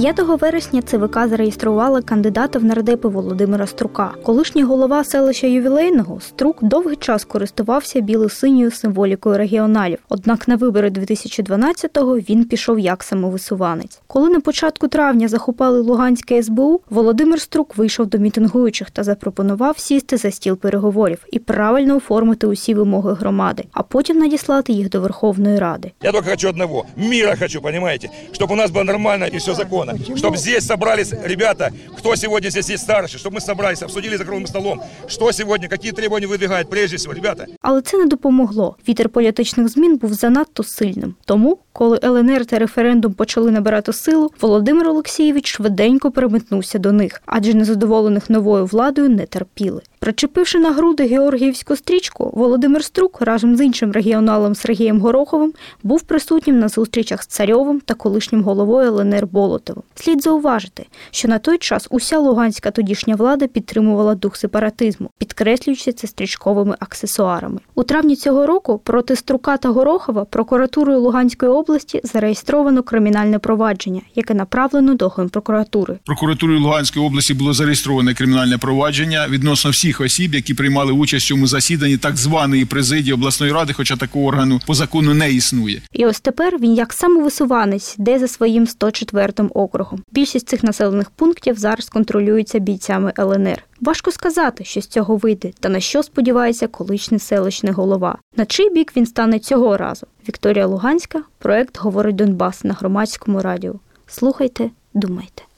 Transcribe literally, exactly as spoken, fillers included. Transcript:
п'ятого вересня ЦВК зареєструвала кандидата в нардепи Володимира Струка. Колишній голова селища Ювілейного Струк довгий час користувався біло-синьою символікою регіоналів. Однак на вибори дві тисячі дванадцятого він пішов як самовисуванець. Коли на початку травня захопали Луганське ес бе у, Володимир Струк вийшов до мітингуючих та запропонував сісти за стіл переговорів і правильно оформити усі вимоги громади, а потім надіслати їх до Верховної Ради. Я тільки хочу одного – мира хочу, розумієте? Щоб у нас було нормально і все законно. Чтобы здесь собрались ребята, кто сегодня здесь есть старший, чтобы мы собрались, обсудили за круглым столом, что сегодня, какие требования выдвигают прежде всего, ребята. Але це не допомогло. Вітер політичних змін був занадто сильним. Тому, коли ел ен ер та референдум почали набирати силу, Володимир Олексійович швиденько переметнувся до них, адже незадоволених новою владою не терпіли. Причепивши на груди георгіївську стрічку, Володимир Струк разом з іншим регіоналом Сергієм Гороховим був присутнім на зустрічах з Царьовим та колишнім головою ел ен ер Болотовим. Слід зауважити, що на той час уся луганська тодішня влада підтримувала дух сепаратизму, підкреслюючи це стрічковими аксесуарами. У травні цього року проти Струка та Горохова прокуратурою Луганської області зареєстровано кримінальне провадження, яке направлено до Генпрокуратури. Прокуратурою Луганської області було зареєстроване кримінальне провадження відносно всіх осіб, які приймали участь у цьому засіданні так званої президії обласної ради, хоча такого органу по закону не існує. І ось тепер він як самовисуванець йде за своїм сто четвертим округом. Більшість цих населених пунктів зараз контролюються бійцями ел ен ер. Важко сказати, що з цього вийде, та на що сподівається колишній селищний голова. На чий бік він стане цього разу? Вікторія Луганська, проект «Говорить Донбас» на Громадському радіо. Слухайте, думайте.